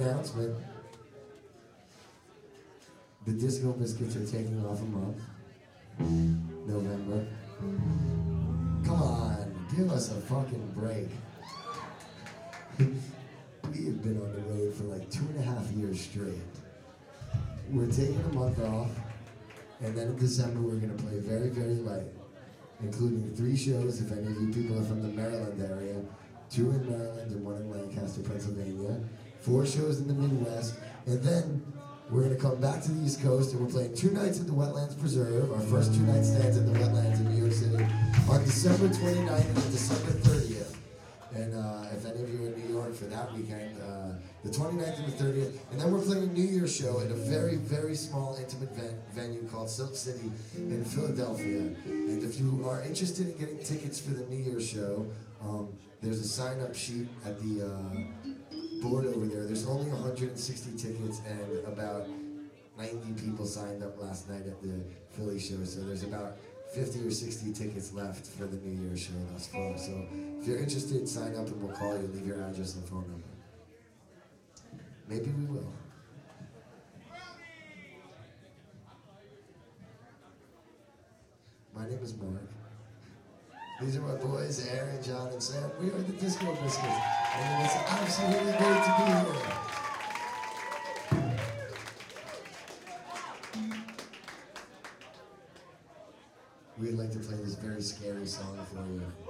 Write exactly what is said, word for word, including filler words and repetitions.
announcement. The Disco Biscuits are taking off a month. November. Come on, give us a fucking break. We have been on the road for like two and a half years straight. We're taking a month off, and then in December we're gonna play very, very light, including three shows if any of you people are from the Maryland area, two in Maryland and one in Lancaster, Pennsylvania, four shows in the Midwest, and then we're going to come back to the East Coast and we're playing two nights at the Wetlands Preserve, our first two night stands at the Wetlands in New York City, on December twenty-ninth and December thirtieth. And uh, if any of you are in New York for that weekend, uh, the twenty-ninth and the thirtieth. And then we're playing a New Year's show at a very, very small, intimate ven- venue called Silk City in Philadelphia. And if you are interested in getting tickets for the New Year's show, um, there's a sign-up sheet at the uh, board over there. There's only one hundred sixty tickets, and about ninety people signed up last night at the Philly show. So there's about fifty or sixty tickets left for the New Year's show thus far. So if you're interested, sign up and we'll call you. Leave your address and phone number. Maybe we will. My name is Mark. These are my boys, Aaron, John, and Sam. We are the Disco Biscuits, and it's absolutely great to be here. We'd like to play this very scary song for you.